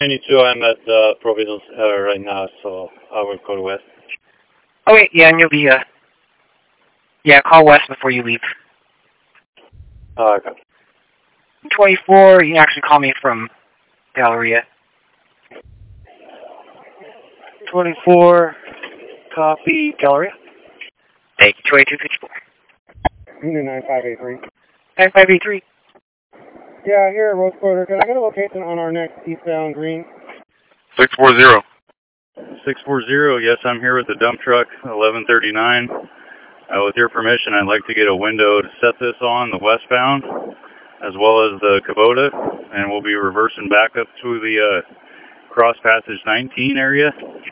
92, I'm at Providence right now, so I will call west. Okay, yeah, and you'll be, call west before you leave. Okay. 24, you can actually call me from Galleria. 24, copy, Galleria. Thank you, 2254. 9583. 9583. Yeah, here at Rose Quarter. Can I get a location on our next eastbound green? 640. 640, yes, I'm here with the dump truck, 1139. With your permission, I'd like to get a window to set this on, the westbound, as well as the Kubota, and we'll be reversing back up to the Cross Passage 19 area.